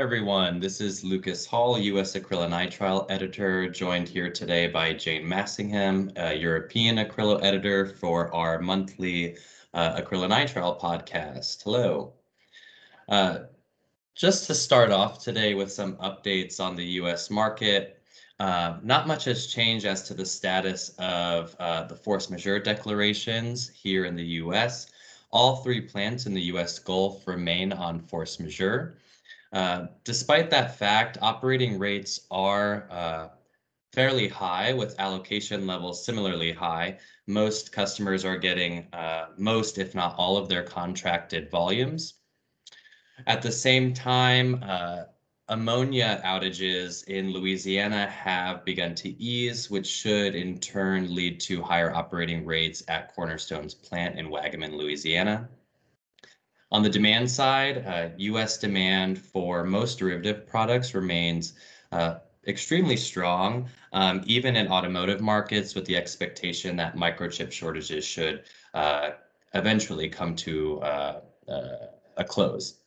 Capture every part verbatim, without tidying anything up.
everyone. This is Lucas Hall, U S acrylonitrile editor, joined here today by Jane Massingham, a European acrylo editor for our monthly uh, acrylonitrile podcast. Hello. Uh, just to start off today with some updates on the U S market, uh, not much has changed as to the status of uh, the force majeure declarations here in the U S. All three plants in the U S Gulf remain on force majeure. Uh, despite that fact, operating rates are uh, fairly high with allocation levels similarly high. Most customers are getting uh, most, if not all, of their contracted volumes. At the same time, uh, ammonia outages in Louisiana have begun to ease, which should in turn lead to higher operating rates at Cornerstone's plant in Waggaman, Louisiana. On the demand side, uh, U S demand for most derivative products remains uh, extremely strong, um, even in automotive markets, with the expectation that microchip shortages should uh, eventually come to uh, uh, a close.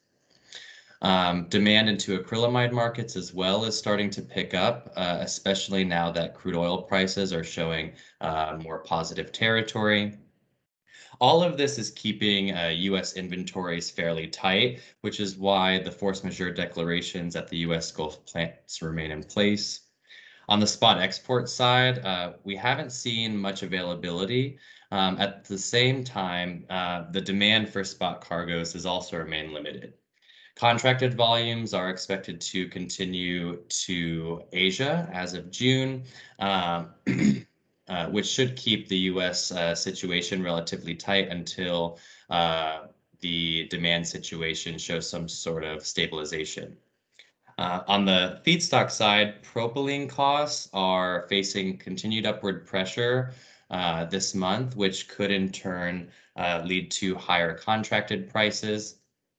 Um, demand into acrylamide markets as well is starting to pick up, uh, especially now that crude oil prices are showing uh, more positive territory. All of this is keeping uh, U S inventories fairly tight, which is why the force majeure declarations at the U S Gulf plants remain in place. On the spot export side, uh, we haven't seen much availability. Um, at the same time, uh, the demand for spot cargoes has also remained limited. Contracted volumes are expected to continue to Asia as of June. Um, Uh, which should keep the U S uh, situation relatively tight until uh, the demand situation shows some sort of stabilization. Uh, on the feedstock side, propylene costs are facing continued upward pressure uh, this month, which could in turn uh, lead to higher contracted prices.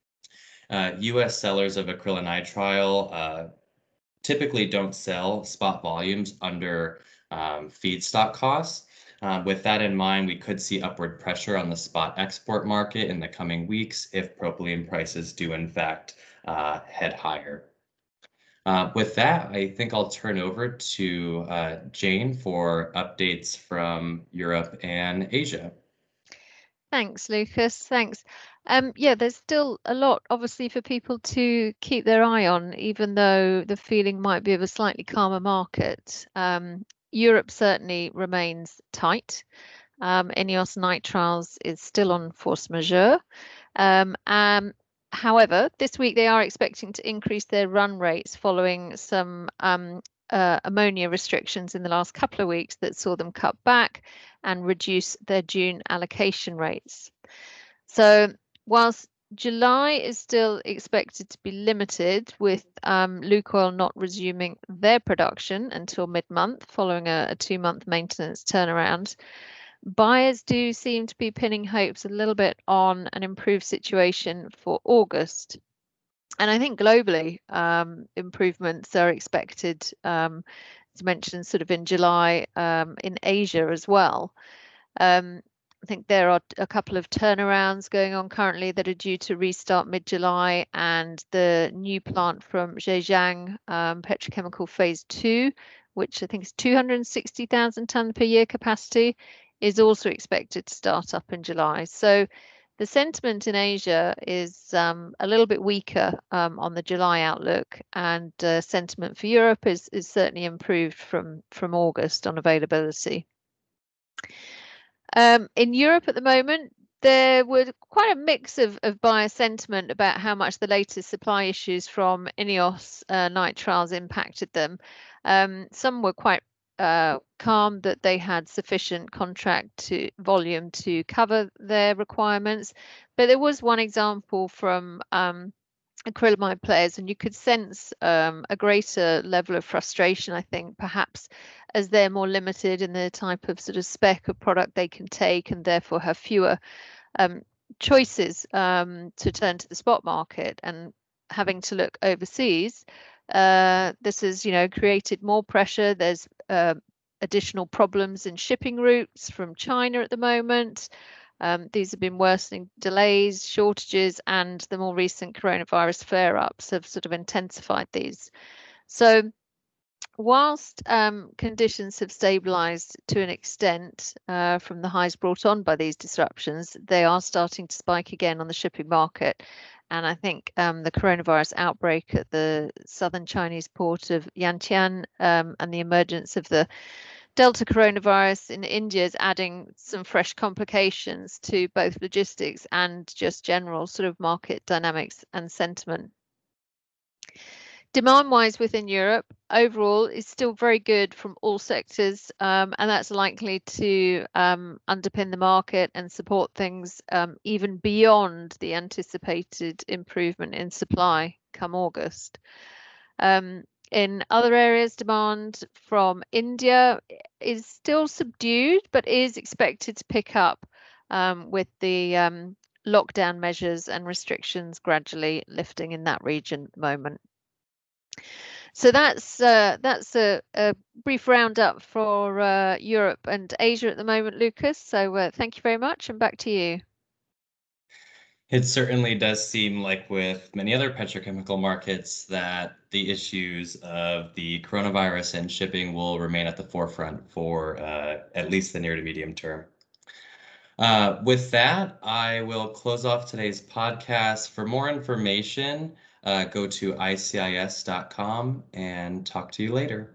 Uh, U S sellers of acrylonitrile uh, typically don't sell spot volumes under um, feedstock costs. Uh, with that in mind, we could see upward pressure on the spot export market in the coming weeks if propylene prices do in fact uh, head higher. Uh, with that, I think I'll turn over to uh, Jane for updates from Europe and Asia. Thanks, Lucas. Thanks. Um, yeah, there's still a lot, obviously, for people to keep their eye on, even though the feeling might be of a slightly calmer market. Um, Europe certainly remains tight. Um, Ineos Nitriles is still on force majeure. Um, um, however, this week they are expecting to increase their run rates following some um, uh, ammonia restrictions in the last couple of weeks that saw them cut back and reduce their June allocation rates. So whilst July is still expected to be limited, with um, Lukoil not resuming their production until mid-month following a, a two-month maintenance turnaround, buyers do seem to be pinning hopes a little bit on an improved situation for August. And I think globally, um, improvements are expected, um, as mentioned, sort of in July, um, in Asia as well. Um, I think there are a couple of turnarounds going on currently that are due to restart mid-July, and the new plant from Zhejiang um, Petrochemical Phase Two, which I think is two hundred sixty thousand tonne per year capacity, is also expected to start up in July. So the sentiment in Asia is um, a little bit weaker um, on the July outlook, and uh, sentiment for Europe is is certainly improved from from August on availability. Um, in Europe at the moment, there was quite a mix of, of buyer sentiment about how much the latest supply issues from Ineos uh, nitriles impacted them. Um, some were quite uh, calm that they had sufficient contract to volume to cover their requirements, but there was one example from um, acrylamide players, and you could sense um, a greater level of frustration, I think, perhaps as they're more limited in the type of sort of spec of product they can take, and therefore have fewer um, choices um, to turn to the spot market, and having to look overseas. Uh, this has, you know, created more pressure. There's uh, additional problems in shipping routes from China at the moment. Um, these have been worsening delays, shortages, and the more recent coronavirus flare-ups have sort of intensified these. So whilst um, conditions have stabilised to an extent uh, from the highs brought on by these disruptions, they are starting to spike again on the shipping market. And I think um, the coronavirus outbreak at the southern Chinese port of Yantian um, and the emergence of the Delta coronavirus in India is adding some fresh complications to both logistics and just general sort of market dynamics and sentiment. Demand-wise within Europe, overall is still very good from all sectors, um, and that's likely to um, underpin the market and support things um, even beyond the anticipated improvement in supply come August. Um, in other areas, demand from India is still subdued, but is expected to pick up um, with the um, lockdown measures and restrictions gradually lifting in that region at the moment. So that's uh, that's a, a brief roundup for uh, Europe and Asia at the moment, Lucas. So uh, thank you very much, and back to you. It certainly does seem like with many other petrochemical markets that the issues of the coronavirus and shipping will remain at the forefront for uh, at least the near to medium term. Uh, with that, I will close off today's podcast. For more information, uh, go to I C I S dot com and talk to you later.